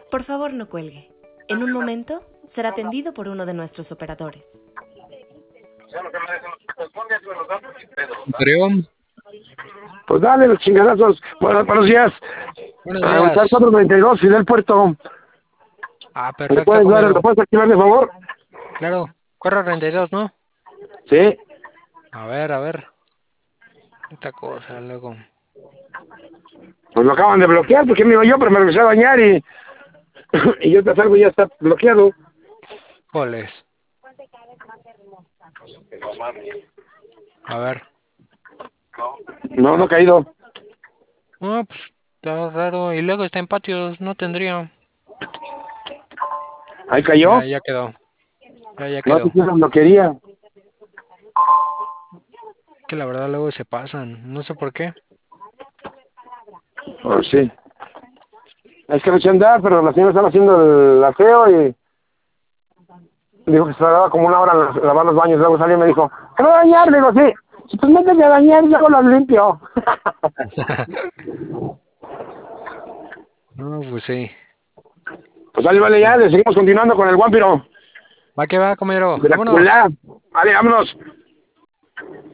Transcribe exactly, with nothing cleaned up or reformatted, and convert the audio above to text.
Por favor, no cuelgue. En un momento será atendido por uno de nuestros operadores. Anterior. Pues dale los chingadazos. Bueno, buenos días. Buenos Preguntar días. cuatrocientos noventa y dos Fidel Puerto. Ah, ¿Me perfecto, puedes dar, compañero. ¿me puedes activar, de favor? Claro, cuatro treinta y dos, ¿no? Sí. A ver, a ver. Esta cosa, luego. Pues lo acaban de bloquear porque me iba yo, pero me regresé a bañar y, y yo te salgo y ya está bloqueado. Joles. A ver. No, no ha caído. Ah, pues está raro. Y luego está en patios, no tendría. Ahí cayó. Ya, ya quedó. Ya, ya No te quedó. quiero bloquearía. Que la verdad luego se pasan. No sé por qué. Pues sí. Es que me eché a andar, pero la señora estaba haciendo el aseo y dijo que se tardaba como una hora en la- lavar los baños. Luego salió y me dijo, ¿te voy a bañar? Le digo, sí. Si pues métete a bañar y luego los limpio. No, pues sí. Pues vale, vale, ya, le seguimos continuando con el Guampiro. Va que va, compañero. Vámonos. Dracula. Vale, vámonos.